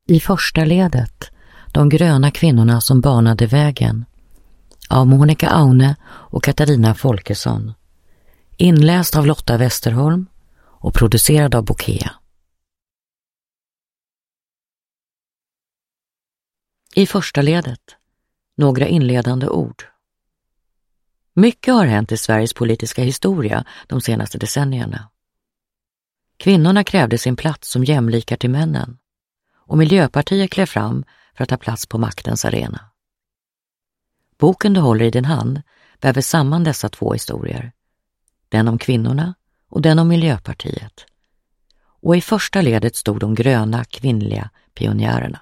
I första ledet, de gröna kvinnorna som banade vägen, av Monica Aune och Katarina Folkesson. Inläst av Lotta Westerholm och producerad av Bokea. I första ledet, några inledande ord. Mycket har hänt i Sveriges politiska historia de senaste decennierna. Kvinnorna krävde sin plats som jämlikar till männen, och Miljöpartiet klev fram för att ta plats på maktens arena. Boken du håller i din hand väver samman dessa två historier, den om kvinnorna och den om Miljöpartiet. Och i första ledet stod de gröna kvinnliga pionjärerna.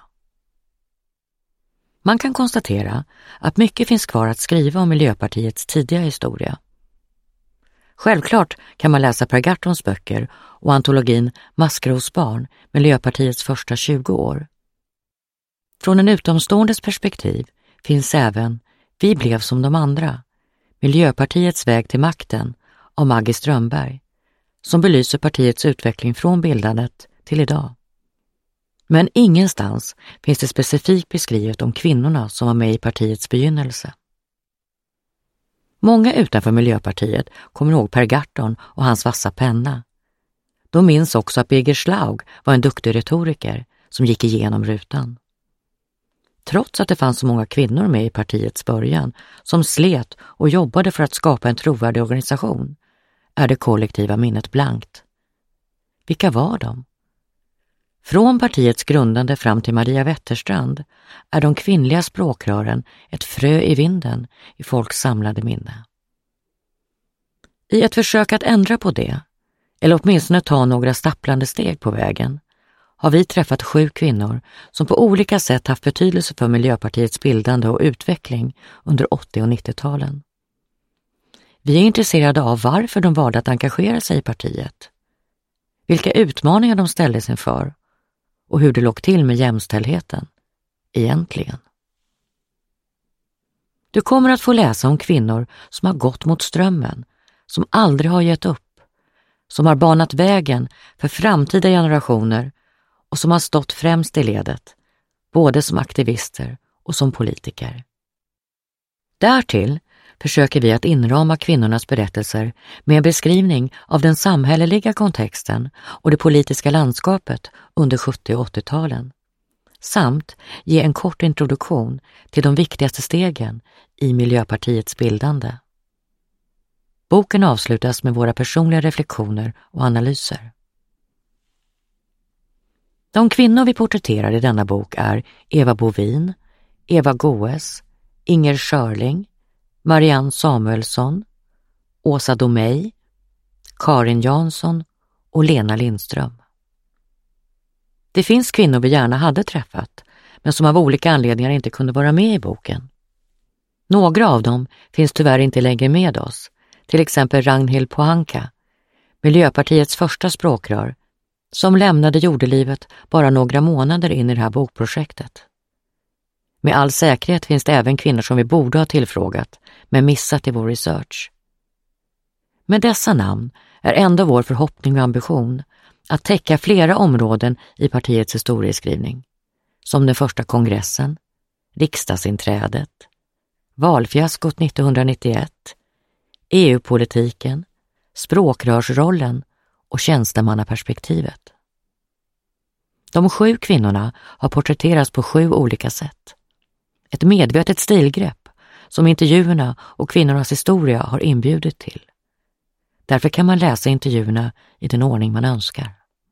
Man kan konstatera att mycket finns kvar att skriva om Miljöpartiets tidiga historia. Självklart kan man läsa Per Gahrtons böcker och antologin Masker hos barn, Miljöpartiets första 20 år. Från en utomståendes perspektiv finns även Vi blev som de andra, Miljöpartiets väg till makten av Maggie Strömberg, som belyser partiets utveckling från bildandet till idag. Men ingenstans finns det specifikt beskrivet om kvinnorna som var med i partiets begynnelse. Många utanför Miljöpartiet kommer ihåg Per Gahrton och hans vassa penna. De minns också att Birger Schlaug var en duktig retoriker som gick igenom rutan. Trots att det fanns så många kvinnor med i partiets början som slet och jobbade för att skapa en trovärdig organisation, är det kollektiva minnet blankt. Vilka var de? Från partiets grundande fram till Maria Wetterstrand är de kvinnliga språkrören ett frö i vinden i folks samlade minne. I ett försök att ändra på det, eller åtminstone ta några stapplande steg på vägen, har vi träffat 7 kvinnor som på olika sätt haft betydelse för Miljöpartiets bildande och utveckling under 80- och 90-talen. Vi är intresserade av varför de valde att engagera sig i partiet, vilka utmaningar de ställdes inför och hur det låg till med jämställdheten, egentligen. Du kommer att få läsa om kvinnor som har gått mot strömmen, som aldrig har gett upp, som har banat vägen för framtida generationer och som har stått främst i ledet, både som aktivister och som politiker. Därtill försöker vi att inrama kvinnornas berättelser med en beskrivning av den samhälleliga kontexten och det politiska landskapet under 70- och 80-talen, samt ge en kort introduktion till de viktigaste stegen i Miljöpartiets bildande. Boken avslutas med våra personliga reflektioner och analyser. De kvinnor vi porträtterar i denna bok är Eva Bovin, Eva Goes, Inger Schörling, Marianne Samuelsson, Åsa Domey, Karin Jansson och Lena Lindström. Det finns kvinnor vi gärna hade träffat, men som av olika anledningar inte kunde vara med i boken. Några av dem finns tyvärr inte längre med oss, till exempel Ragnhild Pohanka, Miljöpartiets första språkrör, som lämnade jordelivet bara några månader in i det här bokprojektet. Med all säkerhet finns det även kvinnor som vi borde ha tillfrågat, men missat i vår research. Med dessa namn är ändå vår förhoppning och ambition att täcka flera områden i partiets historieskrivning, som den första kongressen, riksdagsinträdet, valfiaskot 1991, EU-politiken, språkrörsrollen och tjänstemannaperspektivet. De 7 kvinnorna har porträtterats på 7 olika sätt. Ett medvetet stilgrepp som intervjuerna och kvinnornas historia har inbjudit till. Därför kan man läsa intervjuerna i den ordning man önskar.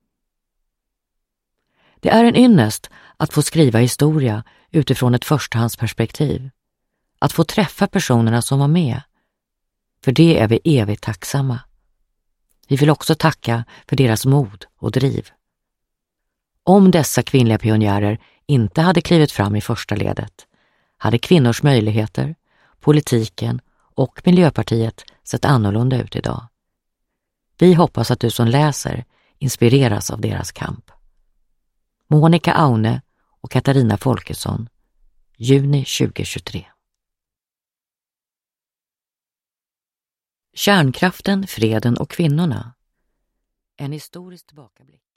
Det är en ynnest att få skriva historia utifrån ett förstahandsperspektiv. Att få träffa personerna som var med. För det är vi evigt tacksamma. Vi vill också tacka för deras mod och driv. Om dessa kvinnliga pionjärer inte hade klivit fram i första ledet, hade kvinnors möjligheter, politiken och Miljöpartiet sett annorlunda ut idag. Vi hoppas att du som läser inspireras av deras kamp. Monica Aune och Katarina Folkesson, juni 2023. Kärnkraften, freden och kvinnorna. En historisk tillbakablick.